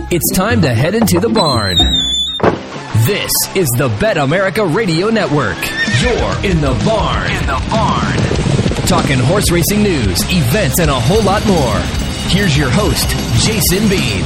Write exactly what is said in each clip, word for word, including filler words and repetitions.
It's time to head into the barn. This is the Bet America Radio Network. You're in the barn. In the barn. Talking horse racing news, events, and a whole lot more. Here's your host, Jason Beam.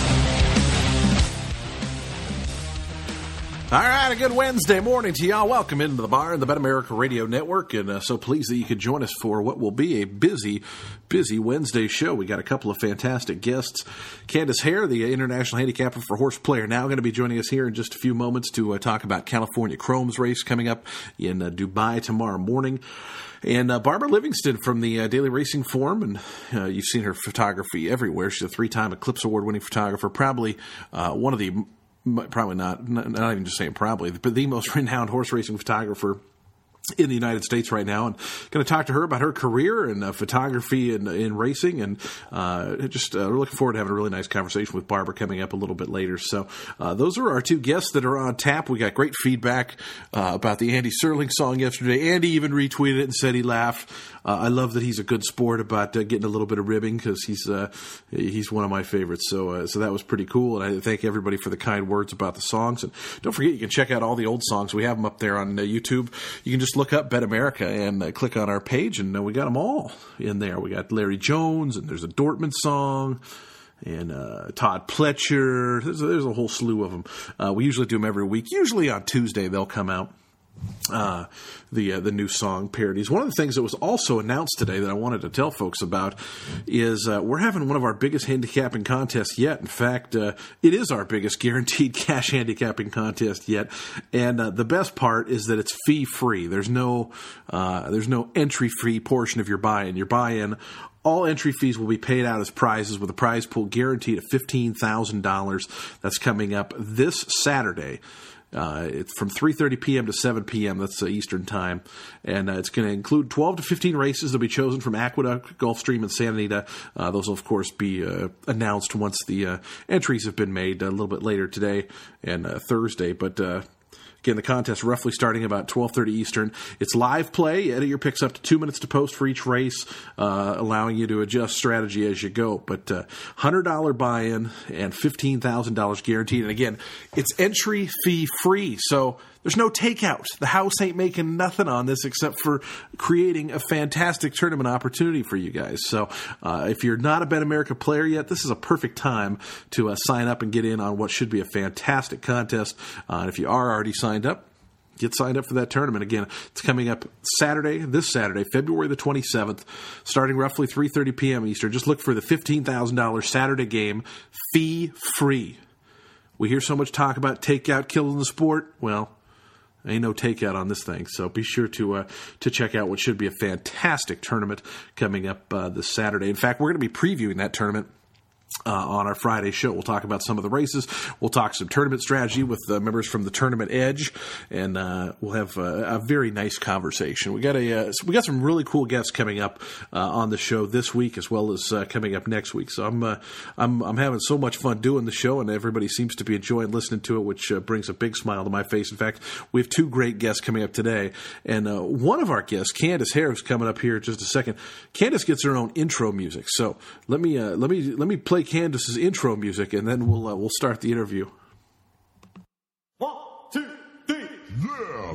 All right, a good Wednesday morning to y'all. Welcome into the barn, the Bet America Radio Network, and uh, so pleased that you could join us for what will be a busy, busy Wednesday show. We got a couple of fantastic guests. Candace Hare, the International Handicapper for Horse Player Now, going to be joining us here in just a few moments to uh, talk about California Chrome's race coming up in uh, Dubai tomorrow morning. And uh, Barbara Livingston from the uh, Daily Racing Form, and uh, you've seen her photography everywhere. She's a three-time Eclipse Award-winning photographer, probably uh, one of the Probably not, not even just saying probably, but the most renowned horse racing photographer in the United States right now, and going to talk to her about her career and uh, photography and in racing, and uh, just uh, we're looking forward to having a really nice conversation with Barbara coming up a little bit later. So uh, those are our two guests that are on tap. We got great feedback uh, about the Andy Serling song yesterday. Andy even retweeted it and said he laughed. Uh, I love that he's a good sport about uh, getting a little bit of ribbing because he's uh, he's one of my favorites. So uh, so that was pretty cool, and I thank everybody for the kind words about the songs. And don't forget, you can check out all the old songs. We have them up there on uh, YouTube. You can just look up Bet America and uh, click on our page, and uh, we got them all in there. We got Larry Jones, and there's a Dortmund song, and uh, Todd Pletcher. There's a, there's a whole slew of them. Uh, we usually do them every week. Usually on Tuesday they'll come out. Uh, the uh, the new song parodies. One of the things that was also announced today that I wanted to tell folks about is uh, we're having one of our biggest handicapping contests yet. In fact, uh, it is our biggest guaranteed cash handicapping contest yet. And uh, the best part is that it's fee free. There's no uh, there's no entry fee portion of your buy-in. Your buy-in, all entry fees will be paid out as prizes with a prize pool guaranteed at fifteen thousand dollars. That's coming up this Saturday. Uh, it's from three thirty p.m. to seven p.m. That's uh, Eastern time. And uh, it's going to include twelve to fifteen races that will be chosen from Aqueduct, Gulfstream, and Santa Anita. Uh, those will, of course, be uh, announced once the uh, entries have been made a little bit later today and uh, Thursday. But uh, again, the contest roughly starting about twelve thirty Eastern. It's live play. Edit your picks up to two minutes to post for each race, uh, allowing you to adjust strategy as you go. But uh, one hundred dollars buy-in and fifteen thousand dollars guaranteed. And again, it's entry fee free. So there's no takeout. The house ain't making nothing on this except for creating a fantastic tournament opportunity for you guys. So uh, if you're not a Bet America player yet, this is a perfect time to uh, sign up and get in on what should be a fantastic contest. Uh, and if you are already signed up, get signed up for that tournament. Again, it's coming up Saturday, this Saturday, February the twenty-seventh, starting roughly three thirty p.m. Eastern. Just look for the fifteen thousand dollars Saturday game, fee-free. We hear so much talk about takeout killing the sport. Well, ain't no takeout on this thing, so be sure to uh, to check out what should be a fantastic tournament coming up uh, this Saturday. In fact, we're going to be previewing that tournament Uh, on our Friday show. We'll talk about some of the races. We'll talk some tournament strategy with uh, members from the Tournament Edge, and uh, we'll have uh, a very nice conversation. We got a uh, we got some really cool guests coming up uh, on the show this week, as well as uh, coming up next week. So I'm uh, I'm I'm having so much fun doing the show, and everybody seems to be enjoying listening to it, which uh, brings a big smile to my face. In fact, we have two great guests coming up today, and uh, one of our guests, Candace Hare, is coming up here in just a second. Candace gets her own intro music, so let me uh, let me let me play Candace's intro music, and then we'll uh, we'll start the interview. One, two, three. Yeah.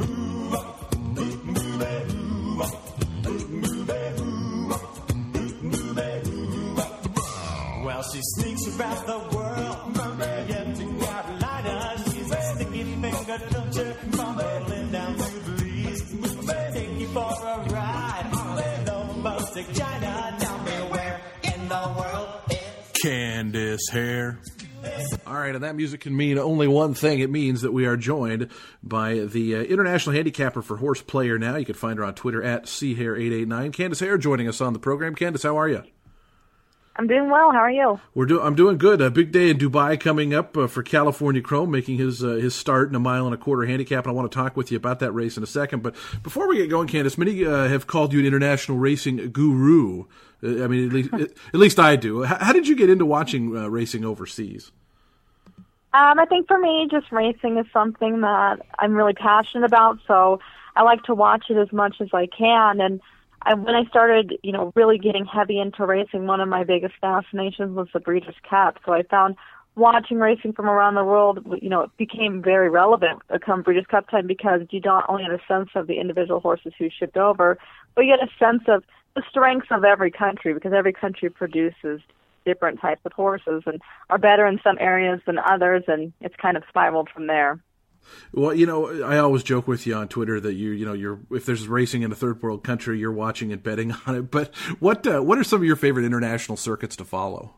Well, she sneaks about the world from Maria to Carolina. She's a sticky finger toucher, fumbling down to the east. Take you for a ride on the boat to China. Tell me where in the world is Candace Hare. All right, and that music can mean only one thing. It means that we are joined by the uh, International Handicapper for Horse Player Now. You can find her on Twitter at C Hare eight eight nine. Candace Hare joining us on the program. Candace, how are you? I'm doing well. How are you? We're do- I'm doing good. A big day in Dubai coming up uh, for California Chrome, making his uh, his start in a mile and a quarter handicap. And I want to talk with you about that race in a second. But before we get going, Candace, many uh, have called you an international racing guru. Uh, I mean, at least, at least I do. How, how did you get into watching uh, racing overseas? Um, I think for me, just racing is something that I'm really passionate about. So I like to watch it as much as I can. And I, when I started, you know, really getting heavy into racing, one of my biggest fascinations was the Breeders' Cup. So I found watching racing from around the world, you know, it became very relevant come Breeders' Cup time because you don't only get a sense of the individual horses who shipped over, but you get a sense of the strengths of every country because every country produces different types of horses and are better in some areas than others, and it's kind of spiraled from there. Well, you know, I always joke with you on Twitter that you, you know, you're if there's racing in a third world country, you're watching and betting on it. But what uh, what are some of your favorite international circuits to follow?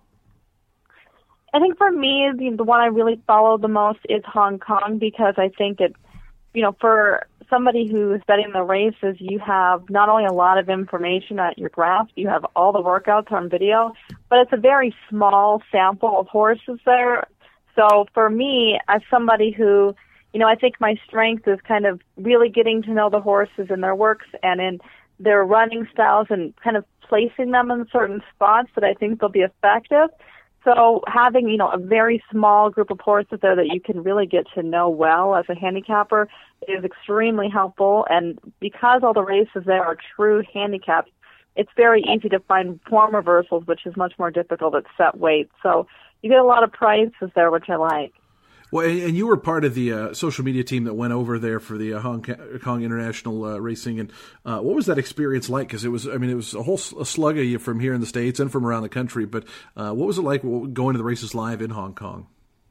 I think for me, the, the one I really follow the most is Hong Kong because I think it, you know, for somebody who is betting the races, you have not only a lot of information at your grasp, you have all the workouts on video, but it's a very small sample of horses there. So for me, as somebody who, you know, I think my strength is kind of really getting to know the horses and their works and in their running styles and kind of placing them in certain spots that I think they'll be effective. So having, you know, a very small group of horses there that you can really get to know well as a handicapper is extremely helpful. And because all the races there are true handicaps, it's very easy to find form reversals, which is much more difficult at set weight. So you get a lot of prices there, which I like. Well, and you were part of the uh, social media team that went over there for the uh, Hong Kong International uh, Racing, and uh, what was that experience like? Because it was, I mean, it was a whole a slug of you from here in the States and from around the country. But uh, what was it like going to the races live in Hong Kong?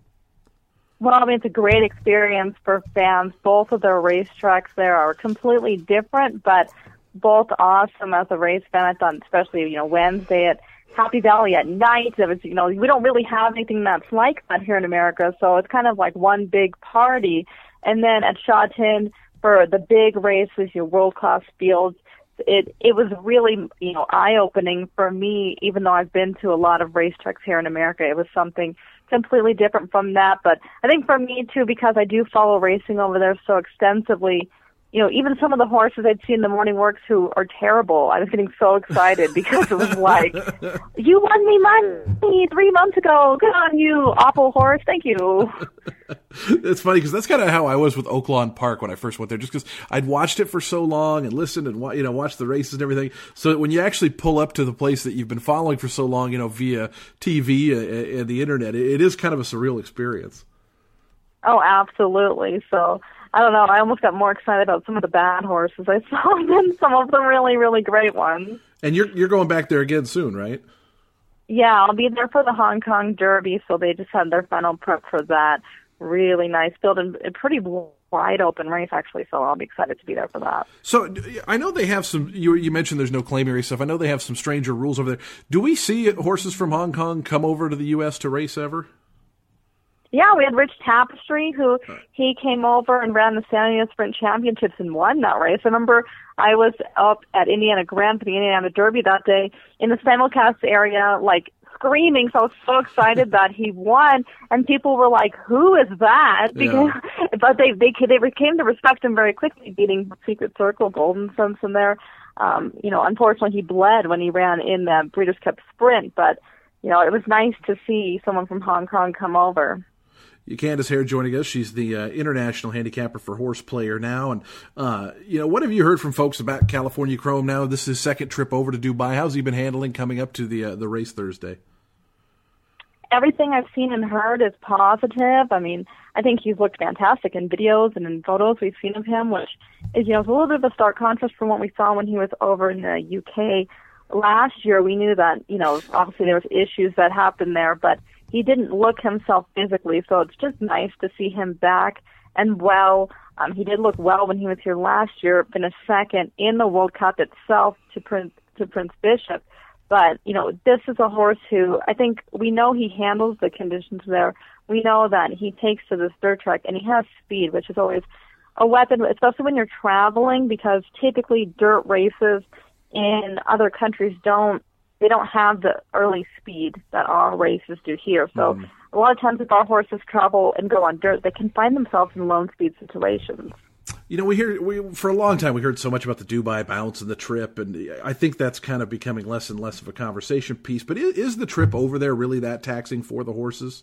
Well, I mean, it's a great experience for fans. Both of their racetracks there are completely different, but both awesome as a race fan. I thought, especially you know Wednesday at Happy Valley at night. It was, you know, we don't really have anything that's like that here in America, so it's kind of like one big party. And then at Sha Tin for the big races, your world-class fields, it it was really, you know, eye-opening for me, even though I've been to a lot of racetracks here in America. It was something completely different from that. But I think for me, too, because I do follow racing over there so extensively, you know, even some of the horses I'd see in the morning works who are terrible, I was getting so excited because it was like, you won me money three months ago. Good on you, awful horse. Thank you. It's funny because that's kind of how I was with Oaklawn Park when I first went there, just because I'd watched it for so long and listened and, you know, watched the races and everything. So when you actually pull up to the place that you've been following for so long, you know, via T V and the internet, it is kind of a surreal experience. Oh, absolutely. So I don't know. I almost got more excited about some of the bad horses I saw than some of the really, really great ones. And you're you're going back there again soon, right? Yeah, I'll be there for the Hong Kong Derby, so they just had their final prep for that. Really nice field and a pretty wide open race, actually, so I'll be excited to be there for that. So I know they have some, you, you mentioned there's no claim area stuff. I know they have some stranger rules over there. Do we see horses from Hong Kong come over to the U S to race ever? Yeah, we had Rich Tapestry, who he came over and ran the San Diego Sprint Championships and won that race. I remember I was up at Indiana Grand for the Indiana Derby that day in the simulcast area, like screaming. So I was so excited that he won, and people were like, "Who is that?" Because, yeah. But they they they came to respect him very quickly, beating Secret Circle, Golden Simpson there. Um, you know, unfortunately, he bled when he ran in the Breeders' Cup Sprint, but you know, it was nice to see someone from Hong Kong come over. Candace Hare joining us. She's the uh, international handicapper for Horse Player now. And, uh, you know, what have you heard from folks about California Chrome now? This is his second trip over to Dubai. How's he been handling coming up to the uh, the race Thursday? Everything I've seen and heard is positive. I mean, I think he's looked fantastic in videos and in photos we've seen of him, which is, you know, it's a little bit of a stark contrast from what we saw when he was over in the U K last year. We knew that, you know, obviously there was issues that happened there, but he didn't look himself physically, so it's just nice to see him back and well. Um, he did look well when he was here last year, finished second in the World Cup itself to Prince to Prince Bishop. But, you know, this is a horse who I think we know he handles the conditions there. We know that he takes to this dirt track, and he has speed, which is always a weapon, especially when you're traveling, because typically dirt races in other countries don't They don't have the early speed that our races do here. So mm. a lot of times if our horses travel and go on dirt, they can find themselves in low speed situations. You know, we hear we for a long time we heard so much about the Dubai bounce and the trip, and I think that's kind of becoming less and less of a conversation piece. But is, is the trip over there really that taxing for the horses?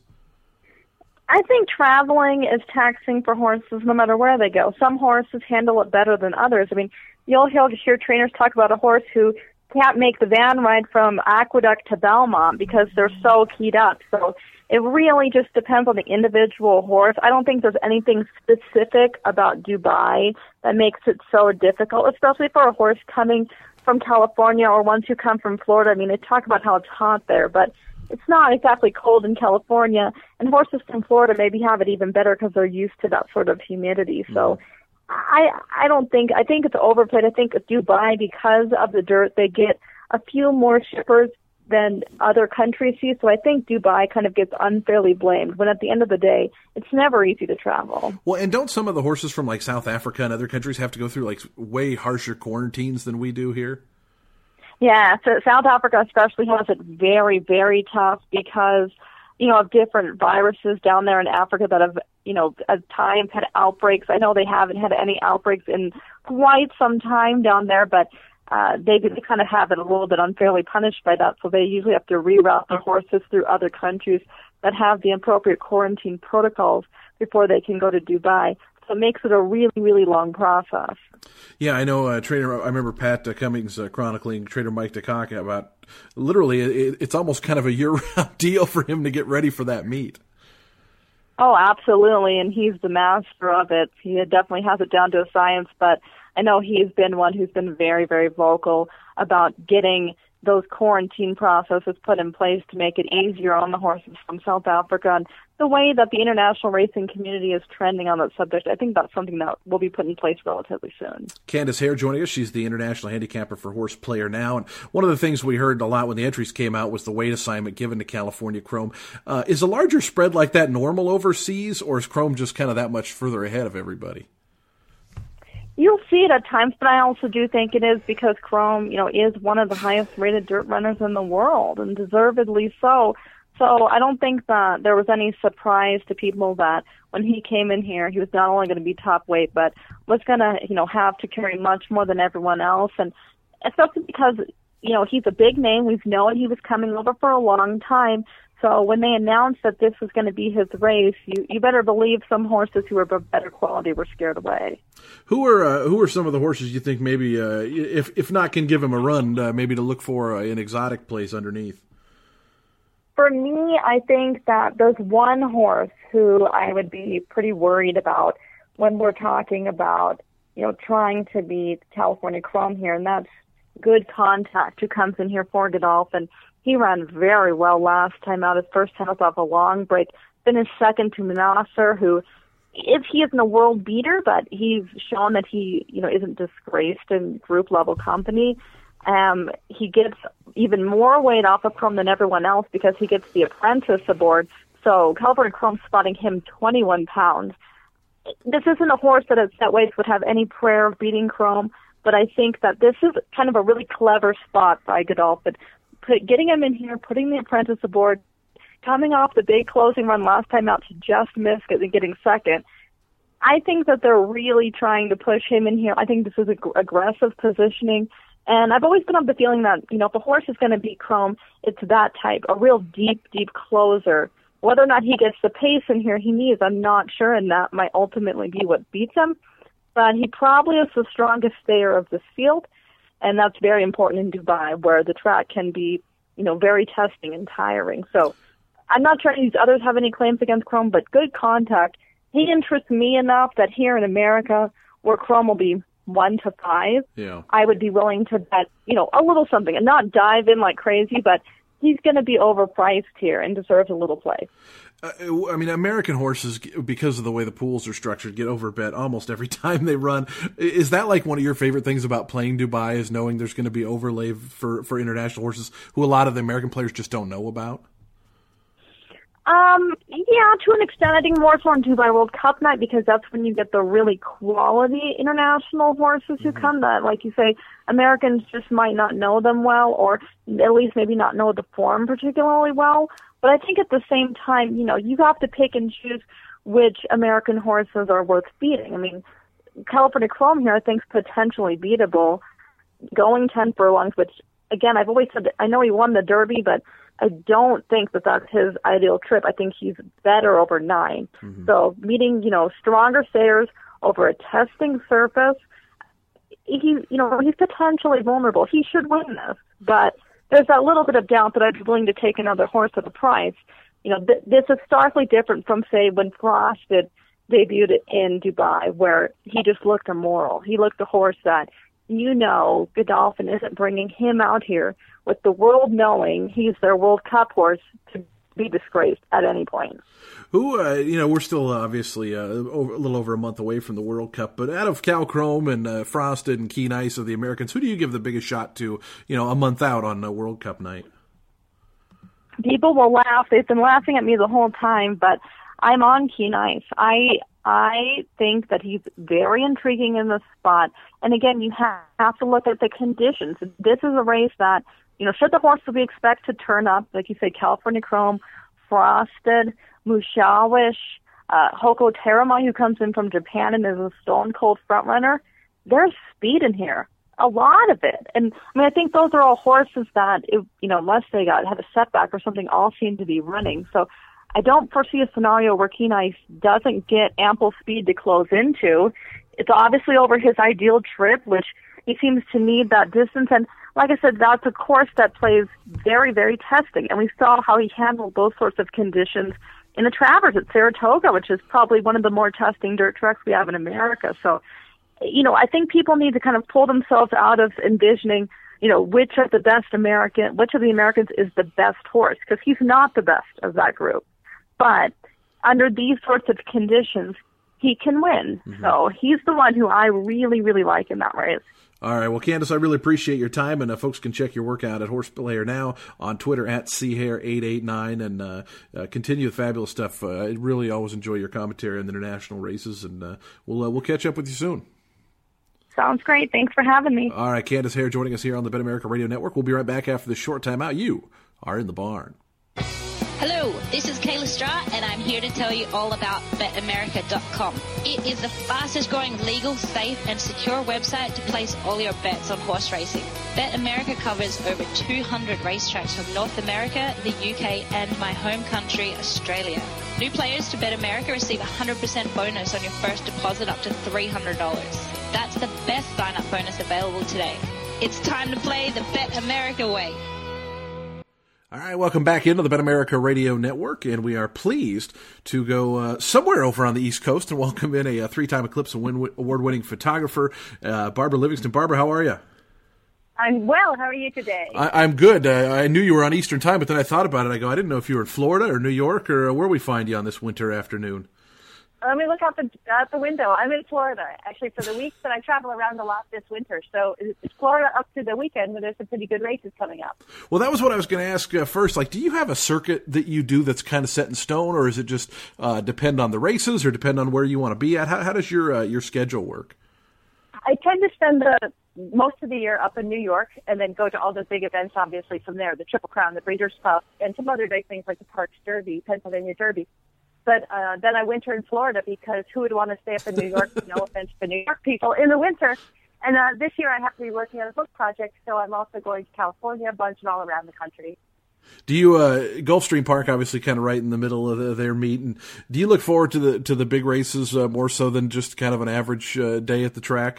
I think traveling is taxing for horses no matter where they go. Some horses handle it better than others. I mean, you'll hear, hear trainers talk about a horse who can't make the van ride from Aqueduct to Belmont because they're so keyed up. So it really just depends on the individual horse. I don't think there's anything specific about Dubai that makes it so difficult, especially for a horse coming from California or ones who come from Florida. I mean, they talk about how it's hot there, but it's not exactly cold in California. And horses from Florida maybe have it even better because they're used to that sort of humidity. So I I don't think, I think it's overplayed. I think Dubai, because of the dirt, they get a few more shippers than other countries see. So I think Dubai kind of gets unfairly blamed when at the end of the day, it's never easy to travel. Well, and don't some of the horses from like South Africa and other countries have to go through like way harsher quarantines than we do here? Yeah, so South Africa especially has it very, very tough because, you know, of different viruses down there in Africa that have, you know, at times had outbreaks. I know they haven't had any outbreaks in quite some time down there, but Uh, they, they kind of have it a little bit unfairly punished by that, so they usually have to reroute their horses through other countries that have the appropriate quarantine protocols before they can go to Dubai. So it makes it a really, really long process. Yeah, I know. Uh, Trader, I remember Pat uh, Cummings uh, chronicling Trader Mike Takaka about literally it, it's almost kind of a year-round deal for him to get ready for that meet. Oh, absolutely, and he's the master of it. He definitely has it down to a science, but I know he's been one who's been very, very vocal about getting those quarantine processes put in place to make it easier on the horses from South Africa. And the way that the international racing community is trending on that subject, I think that's something that will be put in place relatively soon. Candace Hare joining us. She's the international handicapper for Horse Player Now. And one of the things we heard a lot when the entries came out was the weight assignment given to California Chrome. Uh, is a larger spread like that normal overseas, or is Chrome just kind of that much further ahead of everybody? You'll see it at times, but I also do think it is because Chrome, you know, is one of the highest-rated dirt runners in the world, and deservedly so. So I don't think that there was any surprise to people that when he came in here, he was not only going to be top weight, but was going to, you know, have to carry much more than everyone else. And especially because, you know, he's a big name. We've known he was coming over for a long time. So when they announced that this was going to be his race, you, you better believe some horses who were of better quality were scared away. Who are uh, who are some of the horses you think maybe, uh, if if not can give him a run, uh, maybe to look for uh, an exotic place underneath? For me, I think that there's one horse who I would be pretty worried about when we're talking about, you know, trying to beat California Chrome here, and that's Good Contact, who comes in here for Godolphin. He ran very well last time out. His first time was off a long break. Finished second to Manasser, who, if he isn't a world beater, but he's shown that he, you know, isn't disgraced in group level company. Um, he gets even more weight off of Chrome than everyone else because he gets the apprentice aboard. So California Chrome spotting him twenty-one pounds. This isn't a horse that at set weights would have any prayer of beating Chrome, but I think that this is kind of a really clever spot by Godolphin. Put, getting him in here, putting the apprentice aboard, coming off the big closing run last time out to just miss it, getting second. I think that they're really trying to push him in here. I think this is ag- aggressive positioning. And I've always been of the feeling that, you know, if a horse is going to beat Chrome, it's that type, a real deep, deep closer. Whether or not he gets the pace in here he needs, I'm not sure, and that might ultimately be what beats him. But he probably is the strongest stayer of this field. And that's very important in Dubai, where the track can be, you know, very testing and tiring. So I'm not sure these others have any claims against Chrome, but Good Contact, he interests me enough that here in America, where Chrome will be one to five, yeah. I would be willing to bet, you know, a little something and not dive in like crazy, but he's going to be overpriced here and deserves a little play. Uh, I mean, American horses, because of the way the pools are structured, get overbet almost every time they run. Is that like one of your favorite things about playing Dubai, is knowing there's going to be overlay for, for international horses who a lot of the American players just don't know about? Um, yeah, to an extent. I think more so on Dubai World Cup night because that's when you get the really quality international horses who mm-hmm. come that, like you say, Americans just might not know them well, or at least maybe not know the form particularly well. But I think at the same time, you know, you have to pick and choose which American horses are worth beating. I mean, California Chrome here I think is potentially beatable, going ten furlongs, which, again, I've always said that I know he won the Derby, but I don't think that that's his ideal trip. I think he's better over nine. Mm-hmm. So meeting, you know, stronger stayers over a testing surface, he, you know, he's potentially vulnerable. He should win this. but there's that little bit of doubt that I'd be willing to take another horse at the price. You know, th- this is starkly different from, say, when Frosted debuted in Dubai, where he just looked immoral. He looked a horse that, you know, Godolphin isn't bringing him out here with the world knowing he's their World Cup horse to be disgraced at any point. Who, uh, you know, we're still obviously uh, over, a little over a month away from the World Cup, but out of Cal Chrome and uh, Frosted and Keen Ice of the Americans, who do you give the biggest shot to, you know, a month out on uh, World Cup night? People will laugh. They've been laughing at me the whole time, but I'm on Keen Ice. I I think that he's very intriguing in this spot. And again, you have, have to look at the conditions. This is a race that, you know, should the horse we expect to turn up, like you say, California Chrome, Frosted, Mushawish, uh, Hoko Terama, who comes in from Japan and is a stone cold front runner, there's speed in here. A lot of it. And I mean, I think those are all horses that, it, you know, unless they got had a setback or something, all seem to be running. So I don't foresee a scenario where Keen Ice doesn't get ample speed to close into. It's obviously over his ideal trip, which he seems to need that distance. And like I said, that's a course that plays very, very testing. And we saw how he handled those sorts of conditions in the Travers at Saratoga, which is probably one of the more testing dirt tracks we have in America. So, you know, I think people need to kind of pull themselves out of envisioning, you know, which of the best American, which of the Americans is the best horse, because he's not the best of that group. But under these sorts of conditions, he can win. Mm-hmm. So he's the one who I really, really like in that race. All right. Well, Candace, I really appreciate your time, and uh, folks can check your work out at Horse Player Now on Twitter at C Hare eight eight nine, and uh, uh, continue the fabulous stuff. Uh, I really always enjoy your commentary on the international races, and uh, we'll uh, we'll catch up with you soon. Sounds great. Thanks for having me. All right, Candace Hare joining us here on the Bet America Radio Network. We'll be right back after this short timeout. You are in the barn. Hello, this is Kayla Stra, and I'm here to tell you all about Bet America dot com. It is the fastest growing legal, safe, and secure website to place all your bets on horse racing. BetAmerica covers over two hundred racetracks from North America, the U K, and my home country, Australia. New players to BetAmerica receive a one hundred percent bonus on your first deposit up to three hundred dollars. That's the best sign-up bonus available today. It's time to play the Bet America way. All right, welcome back into the Bet America Radio Network, and we are pleased to go uh, somewhere over on the East Coast and welcome in a, a three-time Eclipse Award-winning photographer, uh, Barbara Livingston. Barbara, how are you? I'm well. How are you today? I, I'm good. Uh, I knew you were on Eastern Time, but then I thought about it. I go, I didn't know if you were in Florida or New York or where we find you on this winter afternoon. Let me look out the out the window. I'm in Florida, actually, for the week that I travel around a lot this winter. So it's Florida up to the weekend, where there's some pretty good races coming up. Well, that was what I was going to ask uh, first. Like, do you have a circuit that you do that's kind of set in stone, or is it just uh, depend on the races, or depend on where you want to be at? How, how does your uh, your schedule work? I tend to spend the most of the year up in New York, and then go to all the big events, obviously, from there, the Triple Crown, the Breeders' Cup, and some other big things like the Parks Derby, Pennsylvania Derby. But uh, then I winter in Florida, because who would want to stay up in New York? No offense to New York people in the winter. And uh, this year I have to be working on a book project, so I'm also going to California, a bunch, and all around the country. Do you uh, Gulfstream Park, obviously, kind of right in the middle of the, their meet, and do you look forward to the to the big races uh, more so than just kind of an average uh, day at the track?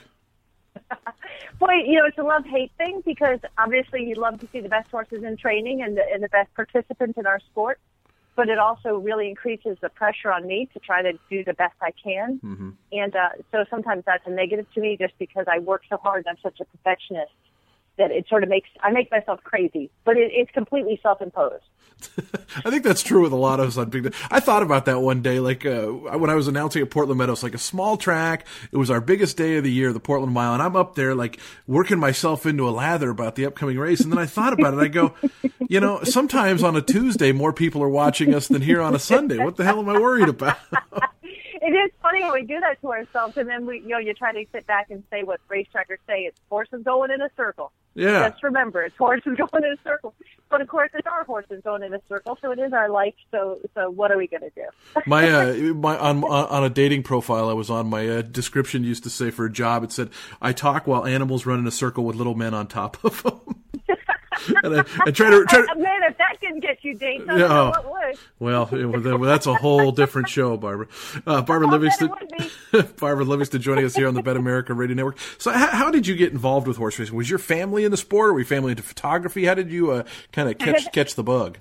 Boy, you know, it's a love-hate thing, because obviously you love to see the best horses in training and the, and the best participants in our sport. But it also really increases the pressure on me to try to do the best I can. Mm-hmm. And uh, so sometimes that's a negative to me, just because I work so hard and I'm such a perfectionist that it sort of makes, I make myself crazy. But it, it's completely self-imposed. I think that's true with a lot of us on big day. I thought about that one day, like uh, when I was announcing at Portland Meadows, like a small track. It was our biggest day of the year, the Portland Mile, and I'm up there like working myself into a lather about the upcoming race. And then I thought about it. I go, you know, sometimes on a Tuesday, more people are watching us than here on a Sunday. What the hell am I worried about? It is funny when we do that to ourselves, and then we, you know, you try to sit back and say what racetrackers say: it's horses going in a circle. Yeah. Just remember, it's horses going in a circle. But of course, it's our horses going in a circle, so it is our life. So, so what are we going to do? my, uh, my on on a dating profile I was on, my uh, description used to say for a job, it said, "I talk while animals run in a circle with little men on top of them." and I, I try to try to. Uh, man, if that didn't get you dates, I don't Yeah, know oh. what would. Well, it- well, that's a whole different show, Barbara. Uh, Barbara Oh, bet Livingston, it would Barbara Livingston, joining us here on the Bet America Radio Network. So, how, how did you get involved with horse racing? Was your family in the sport? Or were you family into photography? How did you uh, kind of catch catch the bug?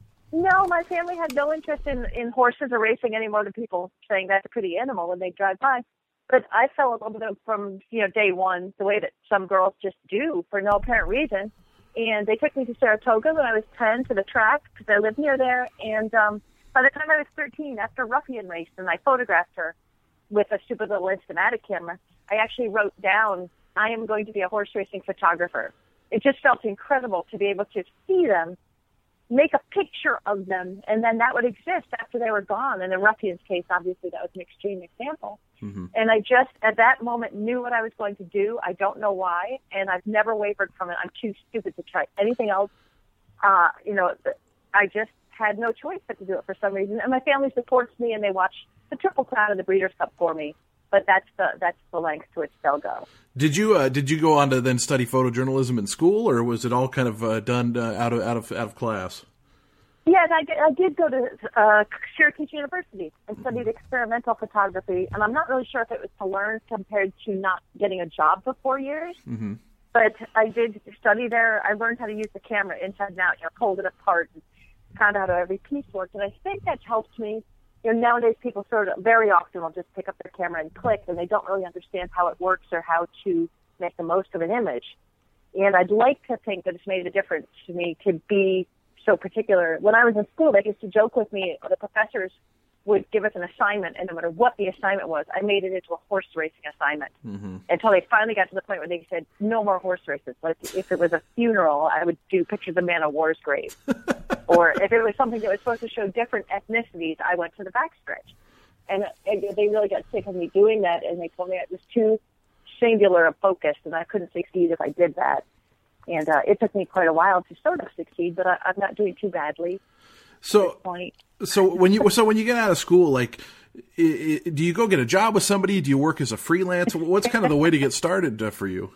No, my family had no interest in, in horses or racing any more than people saying that's a pretty animal when they drive by. But I fell in love with it from, you know, day one, the way that some girls just do for no apparent reason. And they took me to Saratoga when I was ten to the track because I lived near there. And um, by the time I was thirteen, after Ruffian raced and I photographed her with a stupid little Instamatic camera, I actually wrote down, I am going to be a horse racing photographer. It just felt incredible to be able to see them, make a picture of them, and then that would exist after they were gone. And in Ruffian's case, obviously, that was an extreme example. Mm-hmm. And I just, at that moment, knew what I was going to do. I don't know why, and I've never wavered from it. I'm too stupid to try anything else. Uh, you know, I just had no choice but to do it for some reason. And my family supports me, and they watch the Triple Crown and the Breeders' Cup for me. But that's the that's the length to which they'll go. Did you uh, did you go on to then study photojournalism in school, or was it all kind of uh, done uh, out of out of out of class? Yes, I did, I did go to uh, Syracuse University and studied experimental photography, and I'm not really sure if it was to learn compared to not getting a job for four years. Mm-hmm. But I did study there. I learned how to use the camera inside and out. You know, pulled it apart and found out how every piece worked, and I think that's helped me. You know, nowadays people sort of very often will just pick up their camera and click, and they don't really understand how it works or how to make the most of an image. And I'd like to think that it's made a difference to me to be so particular. When I was in school, they used to joke with me, the professors would give us an assignment, and no matter what the assignment was, I made it into a horse racing assignment. Mm-hmm. Until they finally got to the point where they said, no more horse races. Like, if it was a funeral, I would do pictures of Man of War's grave. Or if it was something that was supposed to show different ethnicities, I went to the backstretch. And it, they really got sick of me doing that, and they told me it was too singular a focus, and I couldn't succeed if I did that. And uh, it took me quite a while to sort of succeed, but I, I'm not doing too badly. So, at this point. so when you so when you get out of school, like, I, I, do you go get a job with somebody? Do you work as a freelance? What's kind of the way to get started uh, for you?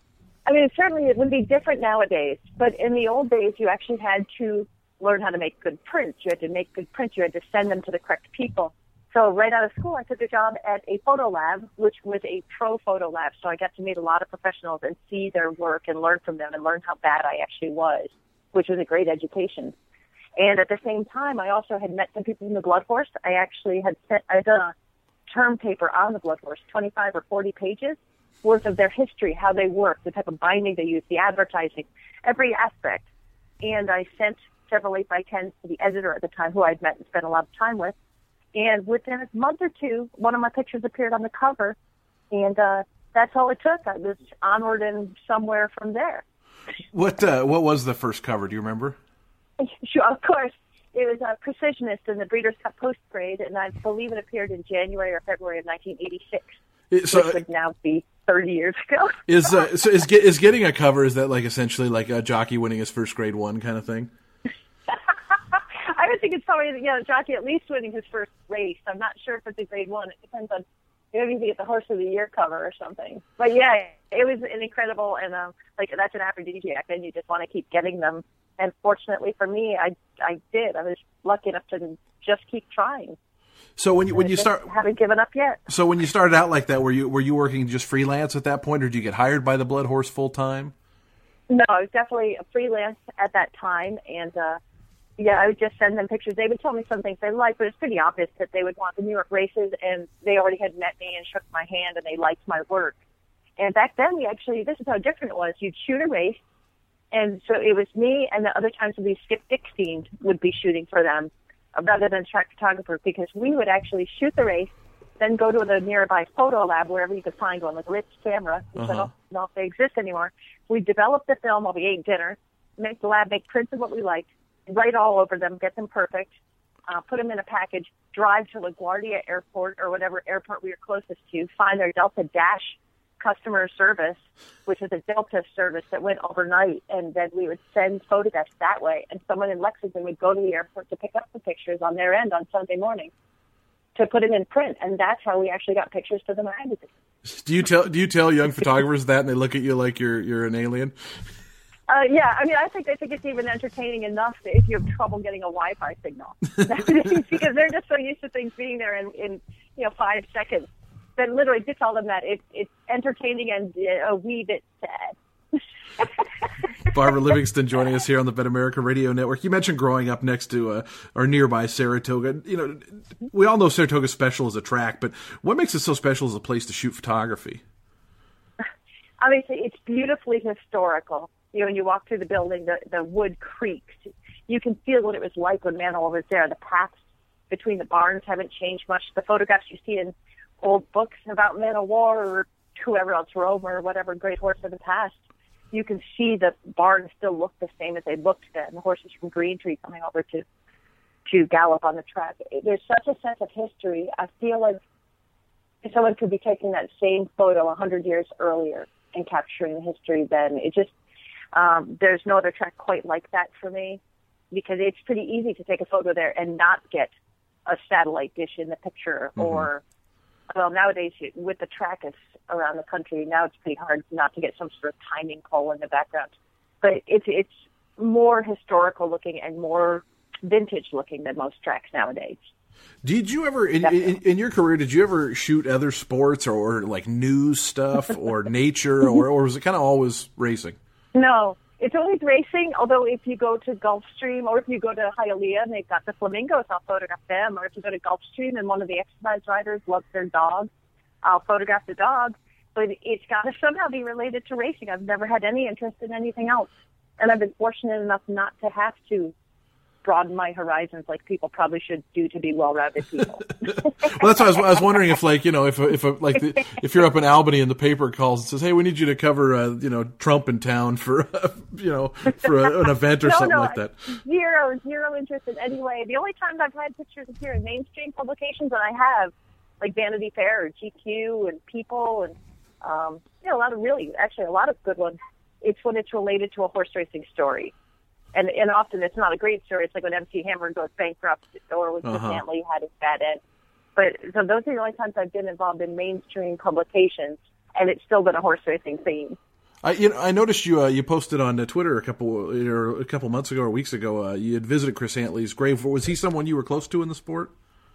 I mean, certainly it would be different nowadays, but in the old days, you actually had to learn how to make good prints. You had to make good prints. You had to send them to the correct people. So right out of school, I took a job at a photo lab, which was a pro photo lab. So I got to meet a lot of professionals and see their work and learn from them and learn how bad I actually was, which was a great education. And at the same time, I also had met some people from the Blood Horse. I actually had sent, I had done a term paper on the Blood Horse, twenty-five or forty pages worth of their history, how they work, the type of binding they use, the advertising, every aspect. And I sent several eight by tens to the editor at the time, who I'd met and spent a lot of time with. And within a month or two, one of my pictures appeared on the cover, and uh, that's all it took. I was onward and somewhere from there. What uh, what was the first cover? Do you remember? Sure, of course. It was a Precisionist in the Breeders' Cup Post Grade, and I believe it appeared in January or February of nineteen eighty-six, it, so, which would now be thirty years ago. is uh, so is, get, is getting a cover, is that like essentially like a jockey winning his first grade one kind of thing? I would think it's probably, you know, jockey at least winning his first race. I'm not sure if it's a grade one. It depends on, maybe you get the Horse of the Year cover or something. But yeah, it was an incredible, and um, like that's an aphrodisiac, and you just want to keep getting them. And fortunately for me, I I did. I was lucky enough to just keep trying. So when you when I you start, haven't given up yet. So when you started out like that, were you were you working just freelance at that point, or did you get hired by the Blood Horse full time? No, I was definitely a freelance at that time, and. uh Yeah, I would just send them pictures. They would tell me some things they liked, but it's pretty obvious that they would want the New York races, and they already had met me and shook my hand, and they liked my work. And back then, we actually, this is how different it was. You'd shoot a race, and so it was me, and the other times would be Skip Dickstein would be shooting for them, rather than a track photographer, because we would actually shoot the race, then go to the nearby photo lab, wherever you could find one, like Ritz camera, which uh-huh. I don't know if they exist anymore. We'd develop the film while we ate dinner, make the lab make prints of what we liked, write all over them, get them perfect, uh, put them in a package, drive to LaGuardia Airport or whatever airport we were closest to, find their Delta Dash customer service, which was a Delta service that went overnight, and then we would send photographs that way, and someone in Lexington would go to the airport to pick up the pictures on their end on Sunday morning to put them in print, and that's how we actually got pictures to the magazine. Do you tell Do you tell young photographers that, and they look at you like you're you're an alien? Uh, yeah, I mean, I think I think it's even entertaining enough if you have trouble getting a Wi-Fi signal, because they're just so used to things being there in, in you know five seconds. That literally, to tell them that it, it's entertaining and a wee bit sad. Barbara Livingston joining us here on the Bet America Radio Network. You mentioned growing up next to uh, or nearby Saratoga. You know, we all know Saratoga's special as a track, but what makes it so special as a place to shoot photography? Obviously, it's beautifully historical. You know, when you walk through the building, the, the wood creaks. You can feel what it was like when Manowar was there. The paths between the barns haven't changed much. The photographs you see in old books about Manowar or whoever else, Rome or whatever great horse of the past, you can see the barns still look the same as they looked then. The horses from Green Tree coming over to to gallop on the track. There's such a sense of history. I feel like someone could be taking that same photo a hundred years earlier and capturing the history then. It just, um, there's no other track quite like that for me, because it's pretty easy to take a photo there and not get a satellite dish in the picture. Mm-hmm. Or, well, nowadays with the track is around the country, now it's pretty hard not to get some sort of timing pole in the background. But it's it's more historical looking and more vintage looking than most tracks nowadays. Did you ever, in, in, in your career, did you ever shoot other sports or, or like news stuff or nature, or, or was it kind of always racing? No, it's always racing, although if you go to Gulfstream or if you go to Hialeah and they've got the flamingos, I'll photograph them. Or if you go to Gulfstream and one of the exercise riders loves their dog, I'll photograph the dog. But it's got to somehow be related to racing. I've never had any interest in anything else. And I've been fortunate enough not to have to broaden my horizons like people probably should do to be well-rounded people. Well, that's why I was, I was wondering if, like, you know, if if like the, if you're up in Albany and the paper calls and says, "Hey, we need you to cover, uh, you know, Trump in town for, uh, you know, for a, an event or no, something no, like that." Zero, zero interest in any way. The only times I've had pictures appear in mainstream publications, and I have, like Vanity Fair or G Q and People, and um, you know, a lot of really, actually, a lot of good ones. It's when it's related to a horse racing story. And and often it's not a great story. It's like when M C Hammer goes bankrupt or when uh-huh. Chris Antley had his bad end. But so those are the only times I've been involved in mainstream publications, and it's still been a horse racing theme. I you know I noticed you uh, you posted on uh, Twitter a couple or a couple months ago or weeks ago. Uh, you had visited Chris Antley's grave. Was he someone you were close to in the sport?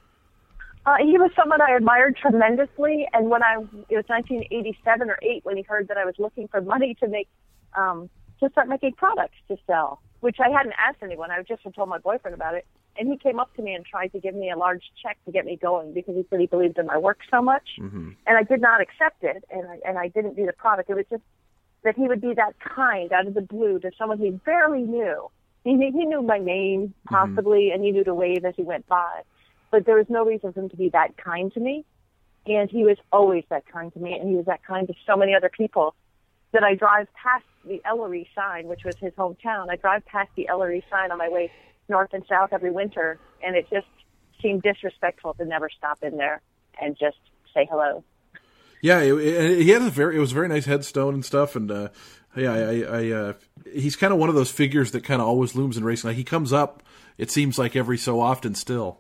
Uh, he was someone I admired tremendously, and when I it was nineteen eighty-seven or eight when he heard that I was looking for money to make um, to start making products to sell, which I hadn't asked anyone. I just had told my boyfriend about it. And he came up to me and tried to give me a large check to get me going because he said he believed in my work so much. Mm-hmm. And I did not accept it, and I, and I didn't do the product. It was just that he would be that kind out of the blue to someone he barely knew. He, he knew my name, possibly, mm-hmm. and he knew to wave as he went by. But there was no reason for him to be that kind to me. And he was always that kind to me, and he was that kind to so many other people that I drive past the Ellery sign, which was his hometown. I drive past the Ellery sign on my way north and south every winter, and it just seemed disrespectful to never stop in there and just say hello. Yeah, it, it, he had a very, it was a very nice headstone and stuff, and uh, yeah, I, I, uh, he's kind of one of those figures that kind of always looms in racing. Like he comes up, it seems like every so often still.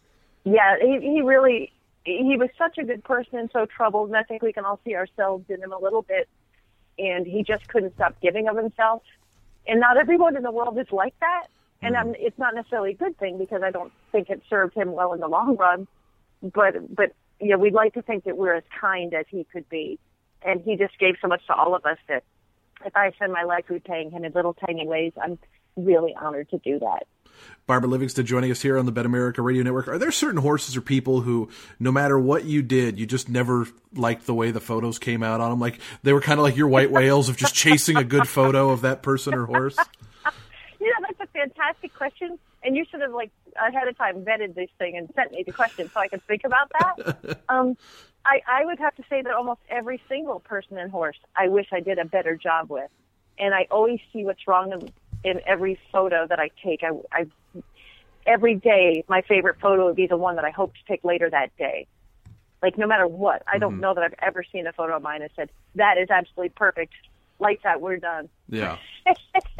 Yeah, he, he really, he was such a good person and so troubled, and I think we can all see ourselves in him a little bit. And he just couldn't stop giving of himself. And not everyone in the world is like that. And mm-hmm. I'm, it's not necessarily a good thing because I don't think it served him well in the long run. But, but you know, we'd like to think that we're as kind as he could be. And he just gave so much to all of us that if I spend my life repaying him in little tiny ways, I'm really honored to do that. Barbara Livingston joining us here on the Bet America Radio Network. Are there certain horses or people who, no matter what you did, you just never liked the way the photos came out on them? Like they were kind of like your white whales of just chasing a good photo of that person or horse? You know, that's a fantastic question. And you should have, like, ahead of time vetted this thing and sent me the question so I could think about that. um, I, I would have to say that almost every single person and horse I wish I did a better job with. And I always see what's wrong in in every photo that I take. I, I, every day, my favorite photo would be the one that I hope to take later that day. Like, no matter what. I don't mm-hmm. know that I've ever seen a photo of mine and said, that is absolutely perfect. Lights out, we're done. Yeah.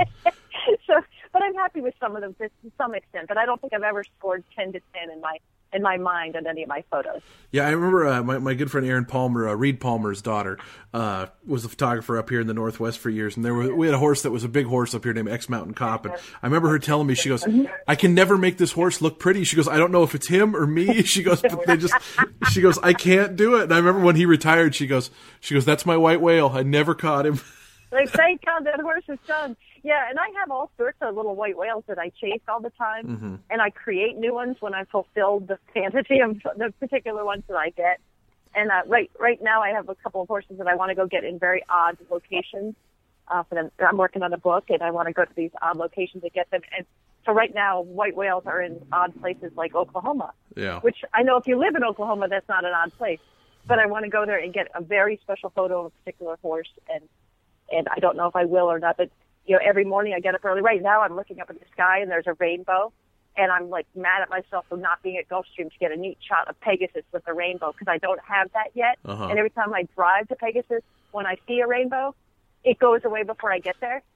So, but I'm happy with some of them to some extent, but I don't think I've ever scored ten to ten in my in my mind on any of my photos. Yeah, I remember uh, my, my good friend Aaron Palmer, uh, Reed Palmer's daughter, uh, was a photographer up here in the Northwest for years, and there was, we had a horse that was a big horse up here named X Mountain Cop, and I remember her telling me, she goes, I can never make this horse look pretty. She goes, I don't know if it's him or me. She goes, but they just, she goes, I can't do it. And I remember when he retired, she goes, she goes, that's my white whale. I never caught him. Like, thank God that horse is done. Yeah, and I have all sorts of little white whales that I chase all the time, mm-hmm. and I create new ones when I fulfill the fantasy of the particular ones that I get. And uh, right right now I have a couple of horses that I want to go get in very odd locations. Uh, for them. I'm working on a book, and I want to go to these odd locations and get them. And so right now, white whales are in odd places like Oklahoma, yeah. which I know if you live in Oklahoma, that's not an odd place. But I want to go there and get a very special photo of a particular horse, and and I don't know if I will or not, but you know, every morning I get up early. Right now I'm looking up at the sky and there's a rainbow, and I'm like mad at myself for not being at Gulfstream to get a neat shot of Pegasus with the rainbow, because I don't have that yet. Uh-huh. And every time I drive to Pegasus, when I see a rainbow, it goes away before I get there.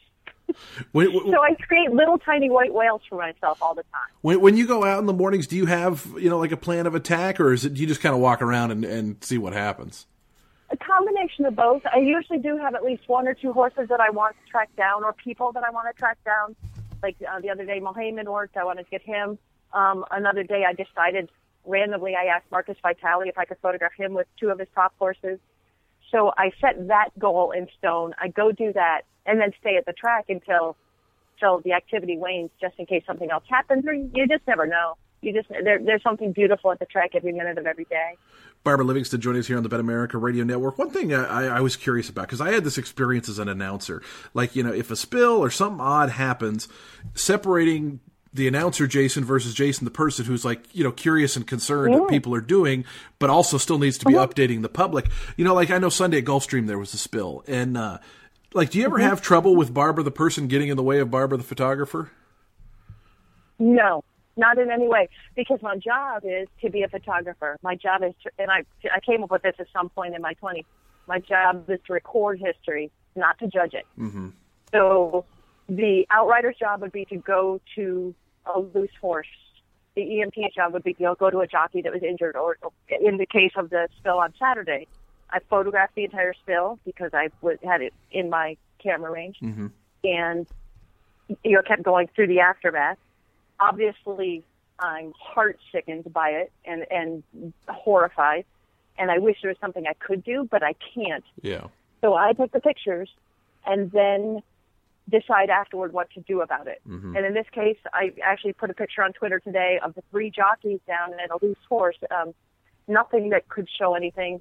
Wait, wait, so I create little tiny white whales for myself all the time. When, when you go out in the mornings, do you have, you know, like a plan of attack, or is it, do you just kind of walk around and, and see what happens? A combination of both. I usually do have at least one or two horses that I want to track down, or people that I want to track down. Like uh, the other day, Mohamed worked. I wanted to get him. Um, another day, I decided randomly, I asked Marcus Vitale if I could photograph him with two of his top horses. So I set that goal in stone. I go do that, and then stay at the track until, until the activity wanes, just in case something else happens. Or you just never know. You just there, there's something beautiful at the track every minute of every day. Barbara Livingston joining us here on the Bet America Radio Network. One thing I, I was curious about, because I had this experience as an announcer, like, you know, if a spill or something odd happens, separating the announcer Jason versus Jason, the person who's like, you know, curious and concerned yeah. what people are doing, but also still needs to be mm-hmm. updating the public. You know, like I know Sunday at Gulfstream there was a spill, and uh, like, do you ever mm-hmm. have trouble with Barbara the person getting in the way of Barbara the photographer? No. Not in any way, because my job is to be a photographer. My job is, to, and I, I came up with this at some point in my twenties, my job is to record history, not to judge it. Mm-hmm. So the outrider's job would be to go to a loose horse. The E M T's job would be to go to a jockey that was injured, or in the case of the spill on Saturday, I photographed the entire spill because I had it in my camera range, mm-hmm. and you know, kept going through the aftermath. Obviously, I'm heart-sickened by it and, and horrified, and I wish there was something I could do, but I can't. Yeah. So I take the pictures and then decide afterward what to do about it. Mm-hmm. And in this case, I actually put a picture on Twitter today of the three jockeys down at a loose horse. Um, nothing that could show anything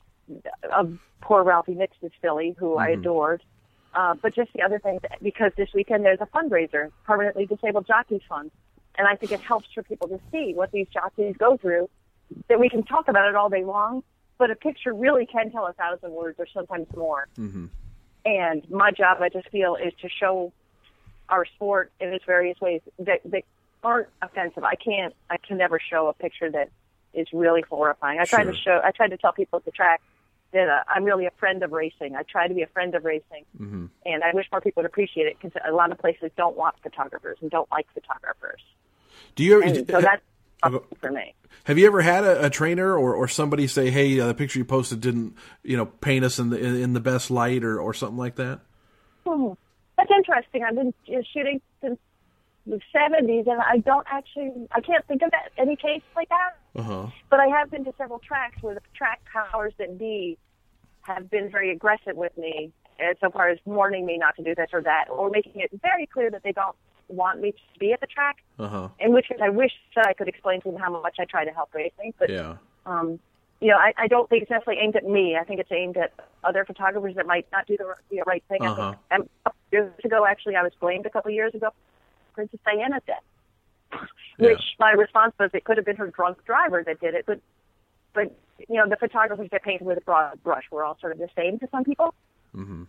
of poor Ralphie Nix's filly, who mm-hmm. I adored. Uh, but just the other things, because this weekend there's a fundraiser, Permanently Disabled Jockeys Fund. And I think it helps for people to see what these jockeys go through, that we can talk about it all day long, but a picture really can tell a thousand words or sometimes more. Mm-hmm. And my job, I just feel, is to show our sport in its various ways that, that aren't offensive. I can't, I can never show a picture that is really horrifying. I try sure. to show, I try to tell people at the track that uh, I'm really a friend of racing. I try to be a friend of racing. Mm-hmm. And I wish more people would appreciate it, because a lot of places don't want photographers and don't like photographers. Do you ever, and so that's for me. Have you ever had a, a trainer or, or somebody say, hey, uh, the picture you posted didn't, you know, paint us in the in, in the best light, or, or something like that? Hmm. That's interesting. I've been you know, shooting since the seventies, and I don't actually, I can't think of that, any case like that. Uh-huh. But I have been to several tracks where the track powers that be have been very aggressive with me, as so far as warning me not to do this or that, or making it very clear that they don't want me to be at the track. Uh-huh. In which case, I wish that I could explain to them how much I try to help racing. But yeah. um, you know, I, I don't think it's necessarily aimed at me. I think it's aimed at other photographers that might not do the, the right thing. Uh-huh. I think, um, a couple years ago, actually, I was blamed a couple of years ago for Princess Diana's death, which yeah. my response was it could have been her drunk driver that did it. But, but you know, the photographers get painted with a broad brush. We're all sort of the same to some people. Mm-hmm.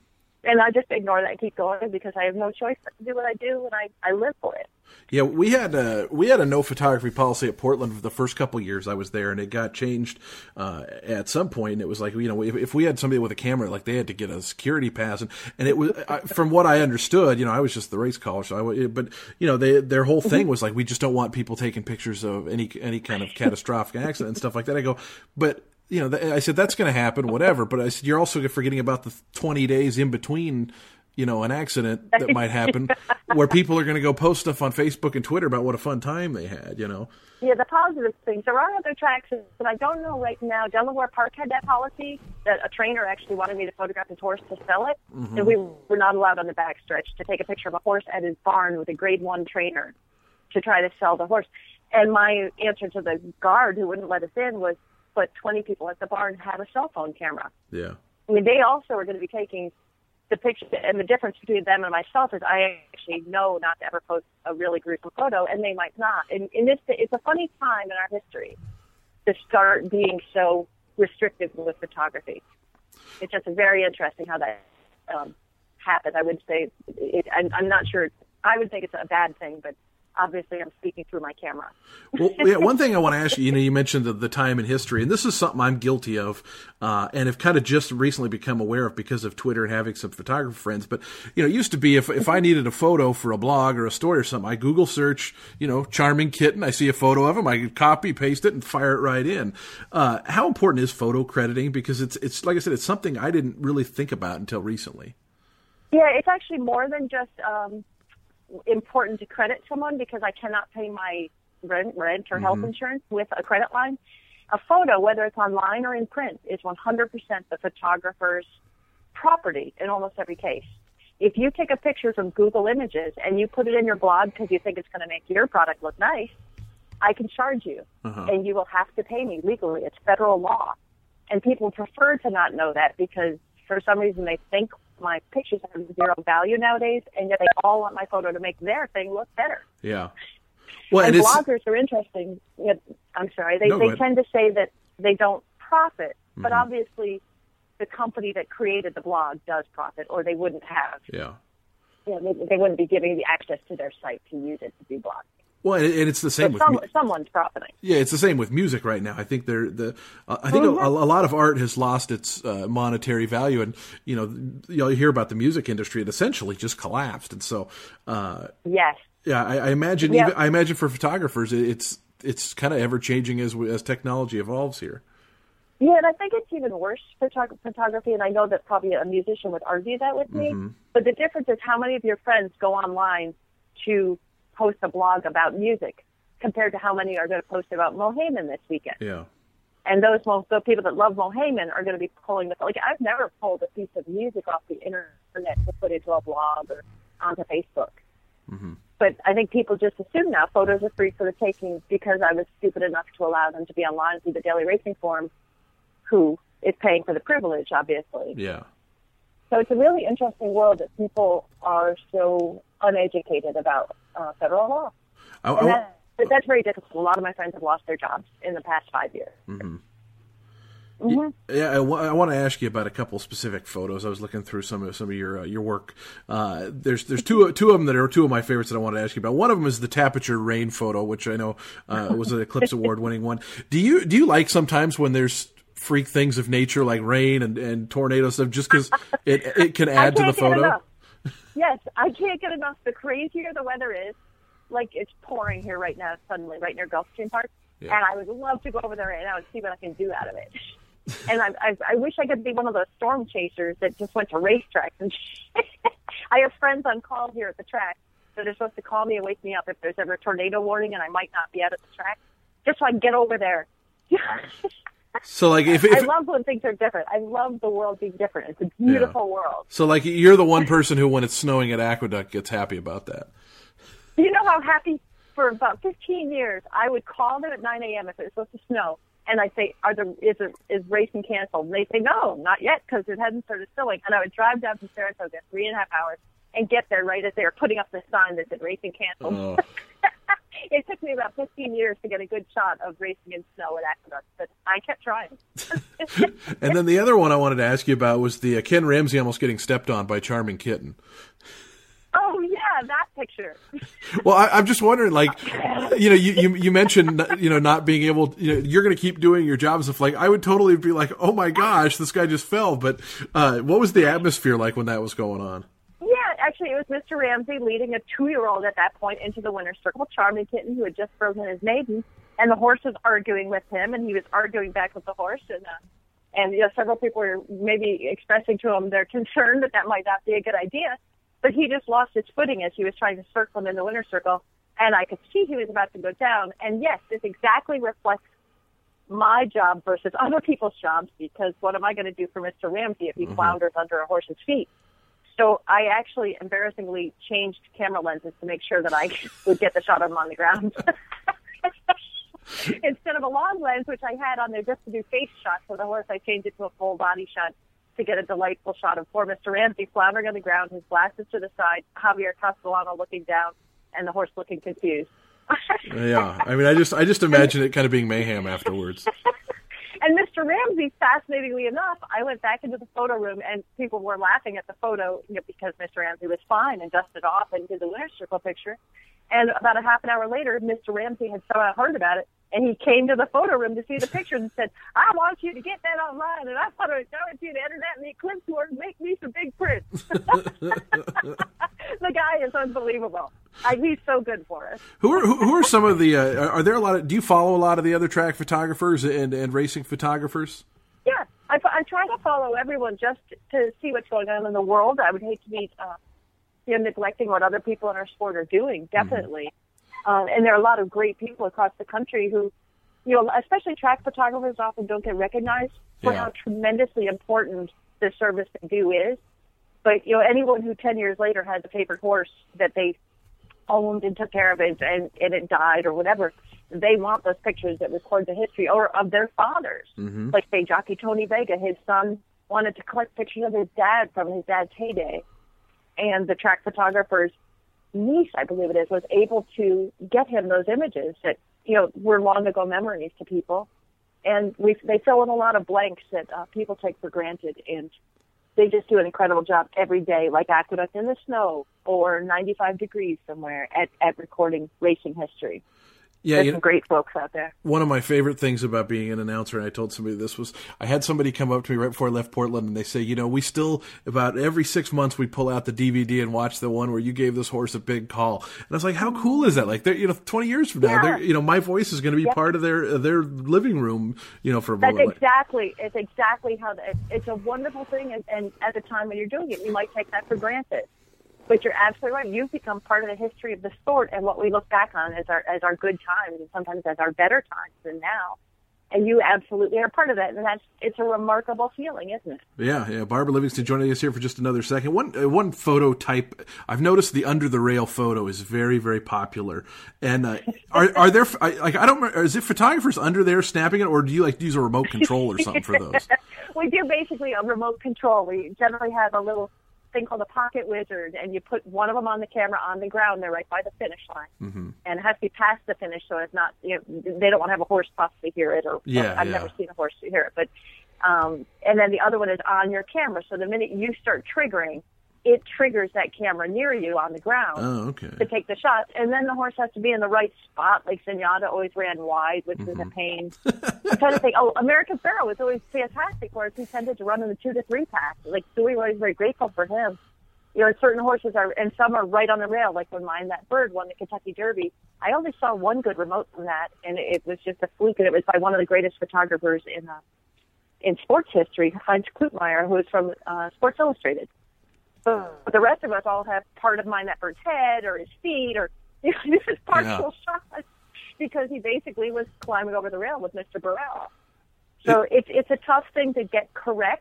and I just ignore that and keep going because I have no choice but to do what I do, and I, I live for it. Yeah, we had a we had a no photography policy at Portland for the first couple of years I was there, and it got changed uh, at some point. It was like, you know, if, if we had somebody with a camera, like they had to get a security pass, and, and it was I, from what I understood, you know, I was just the race caller, so I, but you know, they, their whole thing was like, we just don't want people taking pictures of any any kind of catastrophic accident and stuff like that. I go, but. You know, I said, that's going to happen, whatever. But I said, you're also forgetting about the twenty days in between, you know, an accident that might happen where people are going to go post stuff on Facebook and Twitter about what a fun time they had, you know. Yeah, the positive things. There are other tracks, but I don't know right now. Delaware Park had that policy that a trainer actually wanted me to photograph his horse to sell it. Mm-hmm. And we were not allowed on the backstretch to take a picture of a horse at his barn with a grade one trainer to try to sell the horse. And my answer to the guard who wouldn't let us in was, but twenty people at the barn had a cell phone camera. Yeah. I mean, they also are going to be taking the picture, and the difference between them and myself is I actually know not to ever post a really gruesome photo, and they might not. And in this, it's a funny time in our history to start being so restrictive with photography. It's just very interesting how that um, happened. I would say, it, I'm, I'm not sure, I would think it's a bad thing, but obviously I'm speaking through my camera. Well, yeah, one thing I want to ask you, you know, you mentioned the, the time in history, and this is something I'm guilty of, uh, and have kind of just recently become aware of because of Twitter and having some photographer friends. But, you know, it used to be if, if I needed a photo for a blog or a story or something, I Google search, you know, charming kitten, I see a photo of him, I copy, paste it, and fire it right in. Uh, how important is photo crediting? Because it's, it's, like I said, it's something I didn't really think about until recently. Yeah, it's actually more than just, um, important to credit someone because I cannot pay my rent, rent or health mm-hmm. insurance with a credit line. A photo, whether it's online or in print, is one hundred percent the photographer's property in almost every case. If you take a picture from Google Images and you put it in your blog because you think it's going to make your product look nice, I can charge you, uh-huh. and you will have to pay me legally. It's federal law. And people prefer to not know that because for some reason they think my pictures have zero value nowadays, and yet they all want my photo to make their thing look better. Yeah. Well, and, and bloggers are interesting. I'm sorry. They, no, they tend to say that they don't profit, mm-hmm. but obviously the company that created the blog does profit, or they wouldn't have. Yeah. You know, they, they wouldn't be giving the access to their site to use it to do blogging. Well, and it's the same but with some, mu- someone's profiting. Yeah, it's the same with music right now. I think they're the. Uh, I think mm-hmm. a, a lot of art has lost its uh, monetary value, and you know, you know, you hear about the music industry; it essentially just collapsed. And so, uh, yes, yeah, I, I imagine. Yep. Even, I imagine for photographers, it's it's kind of ever changing as as technology evolves here. Yeah, and I think it's even worse for photog- photography, and I know that probably a musician would argue that with me. Mm-hmm. But the difference is how many of your friends go online to post a blog about music, compared to how many are going to post about Mo Heyman this weekend. Yeah. And those most the people that love Mo Heyman are going to be pulling the like I've never pulled a piece of music off the internet to put into a blog or onto Facebook. Mm-hmm. But I think people just assume now photos are free for the taking because I was stupid enough to allow them to be online through the Daily Racing Forum, who is paying for the privilege, obviously. Yeah. So it's a really interesting world that people are so uneducated about uh, federal law. I, and I, that, But that's very difficult. A lot of my friends have lost their jobs in the past five years. Mm-hmm. Mm-hmm. Yeah, I, w- I want to ask you about a couple specific photos. I was looking through some of some of your uh, your work. Uh, there's there's two two of them that are two of my favorites that I want to ask you about. One of them is the Tapiture rain photo, which I know uh, was an Eclipse Award winning one. Do you do you like sometimes when there's freak things of nature like rain and, and tornado stuff, just because it it can add to the photo? Yes, I can't get enough. The crazier the weather is, like it's pouring here right now, suddenly, right near Gulfstream Park, yeah. And I would love to go over there right now and see what I can do out of it. And I, I, I wish I could be one of those storm chasers that just went to racetracks. And I have friends on call here at the track that are supposed to call me and wake me up if there's ever a tornado warning and I might not be out at the track, just so I can get over there. So, like, if, if I love when things are different. I love the world being different. It's a beautiful yeah. world. So, like, you're the one person who, when it's snowing at Aqueduct, gets happy about that. You know how happy for about fifteen years I would call them at nine a.m. if it was supposed to snow, and I'd say, "Are there is it, is racing canceled?" And they'd say, "No, not yet, because it hadn't started snowing." And I would drive down to Saratoga three and a half hours and get there right as they were putting up the sign that said racing canceled. Oh. It took me about fifteen years to get a good shot of racing in snow at Aqueduct, but I kept trying. And then the other one I wanted to ask you about was the uh, Ken Ramsey almost getting stepped on by Charming Kitten. Oh, yeah, that picture. Well, I, I'm just wondering, like, you know, you, you, you mentioned, you know, not being able, you know, you're going to keep doing your job as a like, I would totally be like, oh my gosh, this guy just fell. But uh, what was the atmosphere like when that was going on? Yeah, actually, it was Mister Ramsey leading a two-year-old at that point into the winner's circle, Charming Kitten, who had just frozen his maiden, and the horse was arguing with him, and he was arguing back with the horse, and uh, and you know, several people were maybe expressing to him their concern that that might not be a good idea. But he just lost his footing as he was trying to circle him in the winner's circle, and I could see he was about to go down. And yes, this exactly reflects my job versus other people's jobs, because what am I going to do for Mister Ramsey if he mm-hmm. flounders under a horse's feet? So I actually embarrassingly changed camera lenses to make sure that I would get the shot of him on the ground. Instead of a long lens, which I had on there just to do face shots for the horse, I changed it to a full body shot to get a delightful shot of poor Mister Ramsey floundering on the ground, his glasses to the side, Javier Castellano looking down, and the horse looking confused. Yeah, I mean, I just I just imagine it kind of being mayhem afterwards. And Mister Ramsey, fascinatingly enough, I went back into the photo room, and people were laughing at the photo, you know, because Mister Ramsey was fine and dusted off and did the winner's circle picture. And about a half an hour later, Mister Ramsey had somehow heard about it, and he came to the photo room to see the pictures and said, I want you to get that online, and I want to I want you to enter that in the Eclipse Word and make me some big prints. The guy is unbelievable. I, he's so good for us. Who are who, who are some of the? Uh, are there a lot of? Do you follow a lot of the other track photographers and, and racing photographers? Yeah, I, I try to follow everyone just to see what's going on in the world. I would hate to be, uh, you know, neglecting what other people in our sport are doing. Definitely, mm-hmm. um, and there are a lot of great people across the country who, you know, especially track photographers often don't get recognized for yeah. how tremendously important the service they do is. But, you know, anyone who ten years later has a favorite horse that they owned and took care of it and, and it died or whatever, they want those pictures that record the history or of their fathers. Mm-hmm. Like, say, jockey Tony Vega, his son wanted to collect pictures of his dad from his dad's heyday. And the track photographer's niece, I believe it is, was able to get him those images that, you know, were long ago memories to people. And we they fill in a lot of blanks that uh, people take for granted, and they just do an incredible job every day, like Aqueduct in the Snow or ninety-five degrees somewhere at, at recording racing history. Yeah, There's you some know, great folks out there. One of my favorite things about being an announcer, and I told somebody this, was I had somebody come up to me right before I left Portland, and they say, you know, we still, about every six months, we pull out the D V D and watch the one where you gave this horse a big call. And I was like, how cool is that? Like, they're, you know, twenty years from now, Yeah. they're, you know, my voice is going to be Yep. part of their their living room, you know, for a That's moment. exactly, it's exactly how, the, it's a wonderful thing, and, and at the time when you're doing it, you might take that for granted. But you're absolutely right. You've become part of the history of the sport and what we look back on as our as our good times and sometimes as our better times than now. And you absolutely are part of that. And that's it's a remarkable feeling, isn't it? Yeah, yeah. Barbara Livingston joining us here for just another second. One uh, one photo type, I've noticed the under the rail photo is very, very popular. And uh, are are there I, like I don't remember, is it photographers under there snapping it, or do you like use a remote control or something for those? We do basically a remote control. We generally have a little thing called a pocket wizard, and you put one of them on the camera on the ground. They're right by the finish line, mm-hmm. and it has to be past the finish, so it's not, you know, they don't want to have a horse possibly hear it, or, yeah, or I've yeah. never seen a horse hear it. But um, and then the other one is on your camera. So the minute you start triggering, it triggers that camera near you on the ground Oh, okay. to take the shot. And then the horse has to be in the right spot. Like Zenyatta always ran wide, which mm-hmm. was a pain. I'm trying to think, oh, American Pharoah was always fantastic for us. He tended to run in the two to three pack. Like, so we were always very grateful for him. You know, certain horses are, and some are right on the rail, like when Mine That Bird won the Kentucky Derby. I only saw one good remote from that, and it was just a fluke, and it was by one of the greatest photographers in uh, in sports history, Heinz Klutmeyer, who is from uh, Sports Illustrated. But the rest of us all have part of Mine That Bird's head or his feet, or, you know, this is partial Yeah. shots, because he basically was climbing over the rail with Mister Burrell. So it, it's it's a tough thing to get correct.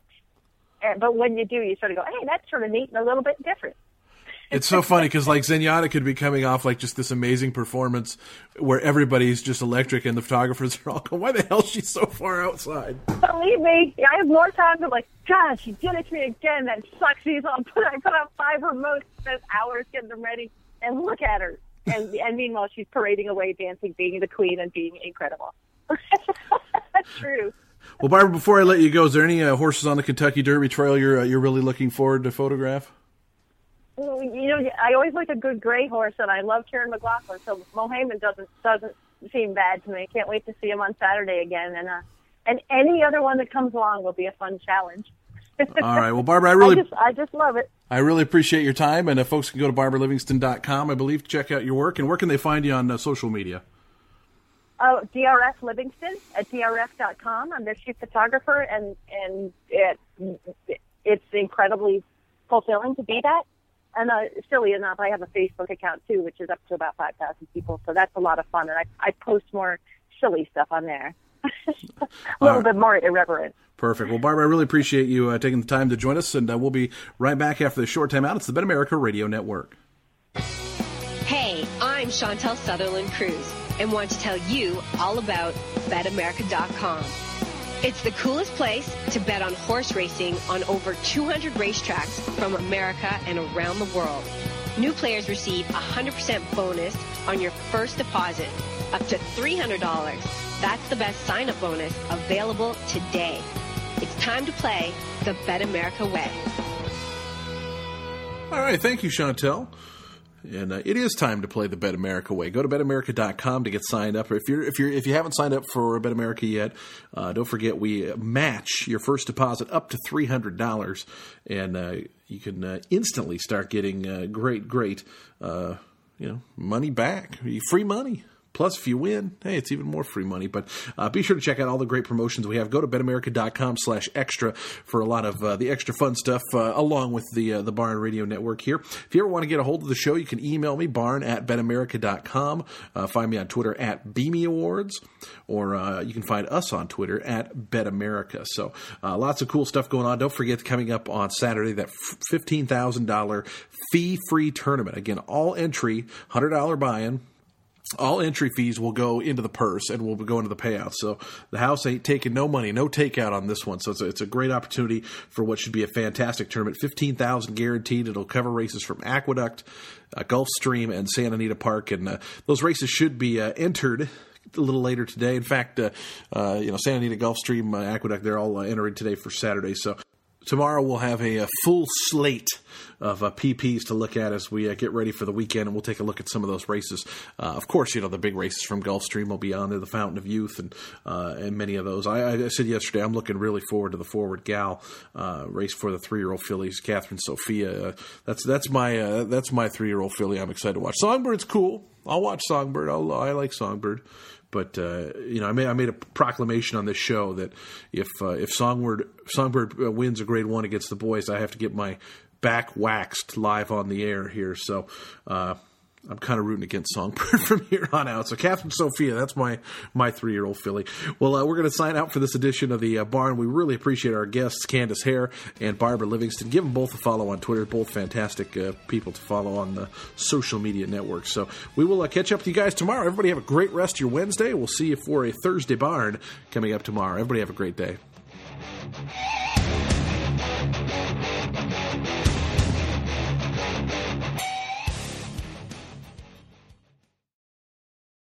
But when you do, you sort of go, hey, that's sort of neat and a little bit different. It's so funny because, like, Zenyatta could be coming off, like, just this amazing performance where everybody's just electric and the photographers are all going, why the hell is she so far outside? Believe me, I have more times I'm like, gosh, she did it to me again. That sucks. She's on, I put on five remotes, spent hours getting them ready, and look at her. and and meanwhile she's parading away, dancing, being the queen, and being incredible. That's true. Well, Barbara, before I let you go, is there any uh, horses on the Kentucky Derby Trail you're uh, you're really looking forward to photograph? Well, you know, I always like a good gray horse, and I love Kieran McLaughlin. So Mohaymen doesn't doesn't seem bad to me. I can't wait to see him on Saturday again, and uh, and any other one that comes along will be a fun challenge. All right. Well, Barbara, I really I just, I just love it. I really appreciate your time, and uh, folks can go to barbara livingston dot com, I believe, to check out your work. And where can they find you on uh, social media? Oh, D R F Livingston at D R F dot com. I'm their chief photographer, and and it it's incredibly fulfilling to be that. And uh, silly enough, I have a Facebook account too, which is up to about five thousand people. So that's a lot of fun, and I I post more silly stuff on there, a little right. bit more irreverent. Perfect. Well, Barbara, I really appreciate you uh, taking the time to join us, and uh, we'll be right back after this short time out. It's the Bet America Radio Network. Hey, I'm Chantel Sutherland Cruz, and want to tell you all about bet america dot com. It's the coolest place to bet on horse racing on over two hundred racetracks from America and around the world. New players receive a one hundred percent bonus on your first deposit, up to three hundred dollars. That's the best sign-up bonus available today. It's time to play the Bet America way. All right. Thank you, Chantel. And uh, it is time to play the Bet America way. Go to bet america dot com to get signed up. If you're if you're if you haven't signed up for Bet America yet, uh, don't forget we match your first deposit up to three hundred dollars, and uh, you can uh, instantly start getting uh, great great uh, you know money back, free money. Plus, if you win, hey, it's even more free money. But uh, be sure to check out all the great promotions we have. Go to bet america dot com slash extra for a lot of uh, the extra fun stuff, uh, along with the uh, the Barn Radio Network here. If you ever want to get a hold of the show, you can email me, barn at bet america dot com. Uh, find me on Twitter at Beamy Awards, or uh, you can find us on Twitter at BetAmerica. So uh, lots of cool stuff going on. Don't forget, coming up on Saturday, that fifteen thousand dollars fee-free tournament. Again, all entry, one hundred dollars buy-in. All entry fees will go into the purse and will go into the payout. So the house ain't taking no money, no takeout on this one. So it's a, it's a great opportunity for what should be a fantastic tournament. fifteen thousand dollars guaranteed. It'll cover races from Aqueduct, uh, Gulfstream, and Santa Anita Park. And uh, those races should be uh, entered a little later today. In fact, uh, uh, you know, Santa Anita, Gulfstream, uh, Aqueduct, they're all uh, entering today for Saturday. So tomorrow we'll have a, a full slate of uh, P Ps to look at as we uh, get ready for the weekend, and we'll take a look at some of those races. Uh, of course, you know, the big races from Gulfstream will be on there, the Fountain of Youth, and uh, and many of those. I, I said yesterday I'm looking really forward to the Forward Gal uh, race for the three-year-old fillies, Catherine Sophia. Uh, that's that's my uh, that's my three-year-old filly I'm excited to watch. Songbird's cool. I'll watch Songbird. I'll, I like Songbird. But uh, you know, I made I made a proclamation on this show that if uh, if Songbird Songbird wins a Grade One against the boys, I have to get my back waxed live on the air here. So uh, I'm kind of rooting against Songbird from here on out. So Catherine Sophia, that's my my three year old filly. Well, uh, we're going to sign out for this edition of the uh, Barn. We really appreciate our guests, Candace Hare and Barbara Livingston. Give them both a follow on Twitter. Both fantastic uh, people to follow on the social media networks. So we will uh, catch up with you guys tomorrow. Everybody have a great rest of your Wednesday. We'll see you for a Thursday Barn coming up tomorrow. Everybody have a great day.